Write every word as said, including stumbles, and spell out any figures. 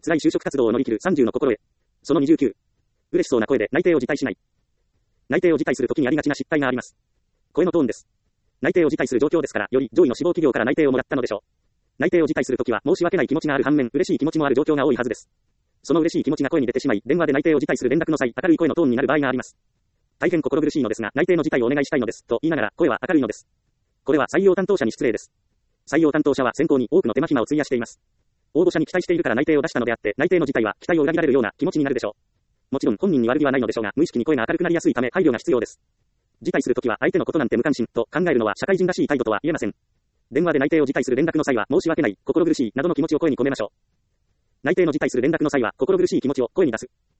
辛い就職活動を乗り切るさんじゅうの心得。そのにじゅうきゅう。嬉しそうな声で内定を辞退しない。内定を辞退するときにありがちな失態があります。声のトーンです。内定を辞退する状況ですから、より上位の志望企業から内定をもらったのでしょう。内定を辞退するときは申し訳ない気持ちがある反面、嬉しい気持ちもある状況が多いはずです。その嬉しい気持ちが声に出てしまい、電話で内定を辞退する連絡の際、明るい声のトーンになる場合があります。大変心苦しいのですが、内定の辞退をお願いしたいのです、と言いながら、声は明るいのです。これは採用担当者に失礼です。採用担当者は選考に多くの手間暇を費やしています。応募者に期待しているから内定を出したのであって、内定の辞退は期待を裏切られるような気持ちになるでしょう。もちろん本人に悪気はないのでしょうが、無意識に声が明るくなりやすいため配慮が必要です。辞退するときは相手のことなんて無関心と考えるのは社会人らしい態度とは言えません。電話で内定を辞退する連絡の際は申し訳ない、心苦しいなどの気持ちを声に込めましょう。内定の辞退する連絡の際は心苦しい気持ちを声に出す。